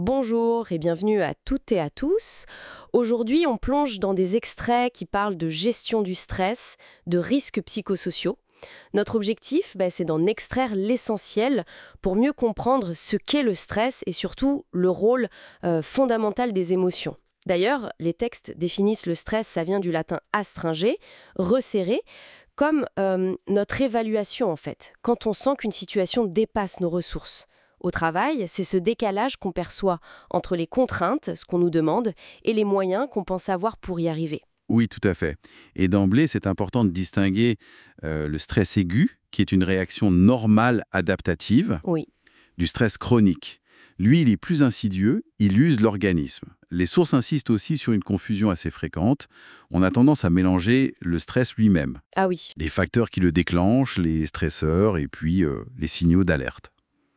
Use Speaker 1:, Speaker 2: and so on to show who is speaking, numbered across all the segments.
Speaker 1: Bonjour et bienvenue à toutes et à tous. Aujourd'hui, on plonge dans des extraits qui parlent de gestion du stress, de risques psychosociaux. Notre objectif, c'est d'en extraire l'essentiel pour mieux comprendre ce qu'est le stress et surtout le rôle fondamental des émotions. D'ailleurs, les textes définissent le stress, ça vient du latin astringer, resserrer, comme notre évaluation en fait, quand on sent qu'une situation dépasse nos ressources. Au travail, c'est ce décalage qu'on perçoit entre les contraintes, ce qu'on nous demande, et les moyens qu'on pense avoir pour y arriver.
Speaker 2: Oui, tout à fait. Et d'emblée, c'est important de distinguer le stress aigu, qui est une réaction normale adaptative,
Speaker 1: Oui,
Speaker 2: du stress chronique. Lui, il est plus insidieux, il use l'organisme. Les sources insistent aussi sur une confusion assez fréquente. On a tendance à mélanger le stress lui-même,
Speaker 1: ah oui.
Speaker 2: les facteurs qui le déclenchent, les stresseurs et puis les signaux d'alerte.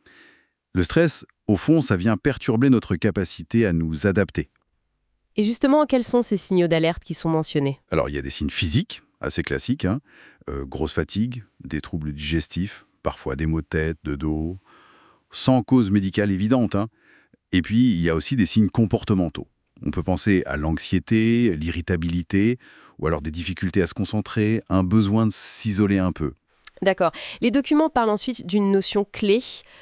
Speaker 2: Le stress, au fond, ça vient perturber notre capacité à nous adapter.
Speaker 1: Et justement, quels sont ces signaux d'alerte qui sont mentionnés?
Speaker 2: Alors, il y a des signes physiques, assez classiques, hein. Grosse fatigue, des troubles digestifs, parfois des maux de tête, de dos, sans cause médicale évidente, hein. Et puis, il y a aussi des signes comportementaux. On peut penser à l'anxiété, l'irritabilité, ou alors des difficultés à se concentrer, un besoin de s'isoler un peu.
Speaker 1: D'accord. Les documents parlent ensuite d'une notion clé,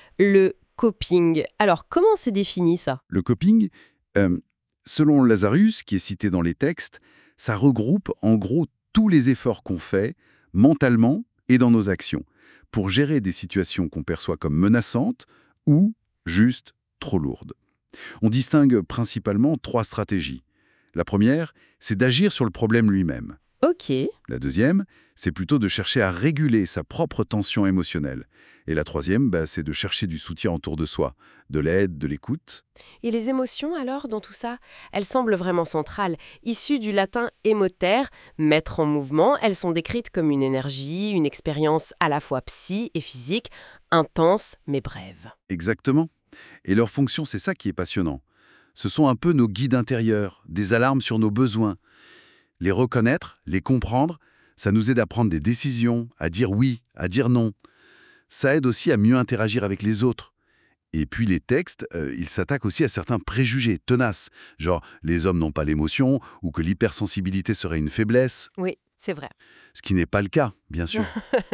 Speaker 1: le coping. Alors, comment c'est défini ça?
Speaker 2: Le coping, euh, selon Lazarus, qui est cité dans les textes, ça regroupe en gros tous les efforts qu'on fait, mentalement et dans nos actions, pour gérer des situations qu'on perçoit comme menaçantes ou juste trop lourdes. On distingue principalement trois stratégies. La première, c'est d'agir sur le problème lui-même.
Speaker 1: Ok.
Speaker 2: La deuxième, c'est plutôt de chercher à réguler sa propre tension émotionnelle. Et la troisième, c'est de chercher du soutien autour de soi, de l'aide, de l'écoute.
Speaker 1: Et les émotions alors dans tout ça? Elles semblent vraiment centrales. Issues du latin émoter, mettre en mouvement, elles sont décrites comme une énergie, une expérience à la fois psy et physique, intense mais brève.
Speaker 2: Exactement. Et leur fonction, c'est ça qui est passionnant. Ce sont un peu nos guides intérieurs, des alarmes sur nos besoins. Les reconnaître, les comprendre, ça nous aide à prendre des décisions, à dire oui, à dire non. Ça aide aussi à mieux interagir avec les autres. Et puis les textes, ils s'attaquent aussi à certains préjugés tenaces, genre les hommes n'ont pas l'émotion ou que l'hypersensibilité serait une faiblesse,
Speaker 1: Oui, c'est vrai.
Speaker 2: ce qui n'est pas le cas, bien sûr.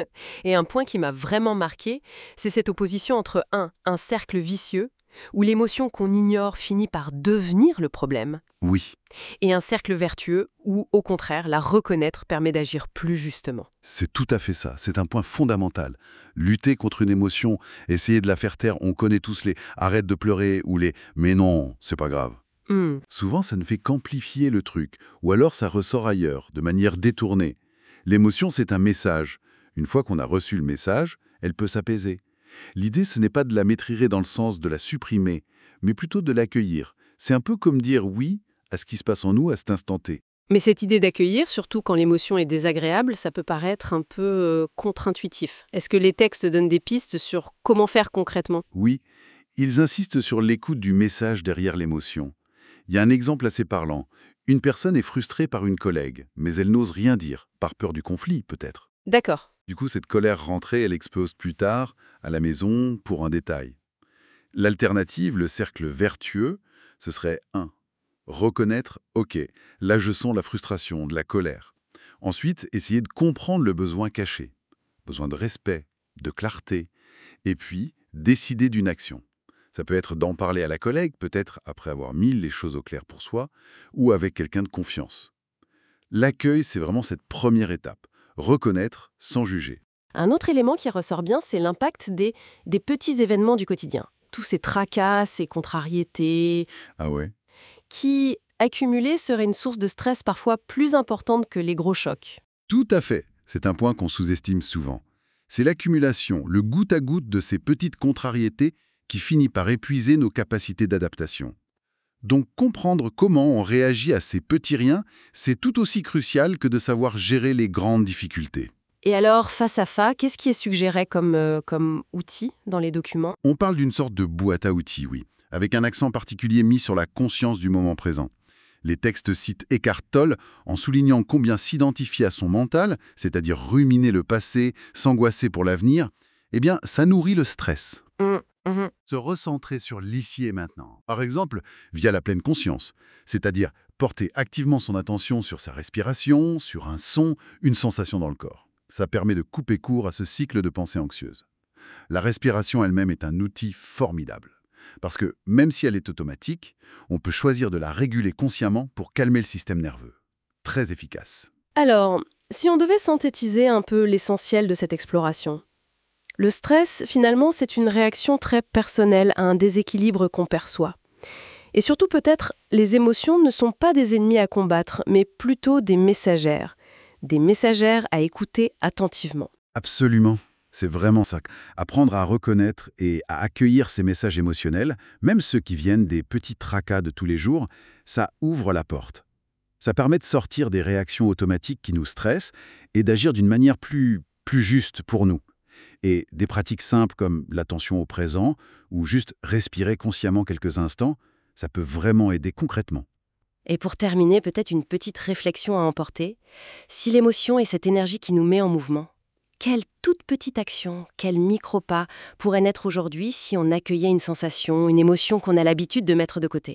Speaker 1: Et un point qui m'a vraiment marqué, c'est cette opposition entre un cercle vicieux, où l'émotion qu'on ignore finit par devenir le problème,
Speaker 2: Oui,
Speaker 1: et un cercle vertueux, où au contraire, la reconnaître permet d'agir plus justement.
Speaker 2: c'est tout à fait ça, c'est un point fondamental. Lutter contre une émotion, essayer de la faire taire, on connaît tous les «arrête de pleurer» ou les «mais non, c'est pas grave».
Speaker 1: Hmm.
Speaker 2: Souvent, ça ne fait qu'amplifier le truc, ou alors ça ressort ailleurs, de manière détournée. L'émotion, c'est un message. Une fois qu'on a reçu le message, elle peut s'apaiser. L'idée, ce n'est pas de la maîtriser dans le sens de la supprimer, mais plutôt de l'accueillir. C'est un peu comme dire oui à ce qui se passe en nous à cet instant T.
Speaker 1: Mais cette idée d'accueillir, surtout quand l'émotion est désagréable, ça peut paraître un peu contre-intuitif. Est-ce que les textes donnent des pistes sur comment faire concrètement?
Speaker 2: Oui, ils insistent sur l'écoute du message derrière l'émotion. Il y a un exemple assez parlant. Une personne est frustrée par une collègue, mais elle n'ose rien dire, par peur du conflit peut-être.
Speaker 1: D'accord.
Speaker 2: Du coup, cette colère rentrée, elle explose plus tard, à la maison, pour un détail. L'alternative, le cercle vertueux, ce serait 1. Reconnaître, ok, là je sens la frustration, de la colère. Ensuite, essayer de comprendre le besoin caché. Besoin de respect, de clarté. Et puis, décider d'une action. Ça peut être d'en parler à la collègue, peut-être après avoir mis les choses au clair pour soi, ou avec quelqu'un de confiance. L'accueil, c'est vraiment cette première étape. Reconnaître sans juger.
Speaker 1: Un autre élément qui ressort bien, c'est l'impact des petits événements du quotidien. Tous ces tracas, ces contrariétés,
Speaker 2: Ah ouais?
Speaker 1: qui, accumulés, seraient une source de stress parfois plus importante que les gros chocs.
Speaker 2: Tout à fait. C'est un point qu'on sous-estime souvent. C'est l'accumulation, le goutte à goutte de ces petites contrariétés qui finit par épuiser nos capacités d'adaptation. Donc comprendre comment on réagit à ces petits riens, c'est tout aussi crucial que de savoir gérer les grandes difficultés.
Speaker 1: Et alors, face à face, qu'est-ce qui est suggéré comme outil dans les documents?
Speaker 2: On parle d'une sorte de boîte à outils, oui, avec un accent particulier mis sur la conscience du moment présent. Les textes citent Eckhart Tolle en soulignant combien s'identifier à son mental, c'est-à-dire ruminer le passé, s'angoisser pour l'avenir, eh bien, ça nourrit le stress.
Speaker 1: Mhm.
Speaker 2: Se recentrer sur l'ici et maintenant. Par exemple, via la pleine conscience, c'est-à-dire porter activement son attention sur sa respiration, sur un son, une sensation dans le corps. Ça permet de couper court à ce cycle de pensée anxieuse. La respiration elle-même est un outil formidable. Parce que même si elle est automatique, on peut choisir de la réguler consciemment pour calmer le système nerveux. Très efficace.
Speaker 1: Alors, si on devait synthétiser un peu l'essentiel de cette exploration, le stress, finalement, c'est une réaction très personnelle à un déséquilibre qu'on perçoit. Et surtout, peut-être, les émotions ne sont pas des ennemis à combattre, mais plutôt des messagères. Des messagères à écouter attentivement.
Speaker 2: Absolument. C'est vraiment ça. Apprendre à reconnaître et à accueillir ces messages émotionnels, même ceux qui viennent des petits tracas de tous les jours, ça ouvre la porte. Ça permet de sortir des réactions automatiques qui nous stressent et d'agir d'une manière plus juste pour nous. Et des pratiques simples comme l'attention au présent ou juste respirer consciemment quelques instants, ça peut vraiment aider concrètement.
Speaker 1: Et pour terminer, peut-être une petite réflexion à emporter. Si l'émotion est cette énergie qui nous met en mouvement, quelle toute petite action, quel micro-pas pourrait naître aujourd'hui si on accueillait une sensation, une émotion qu'on a l'habitude de mettre de côté?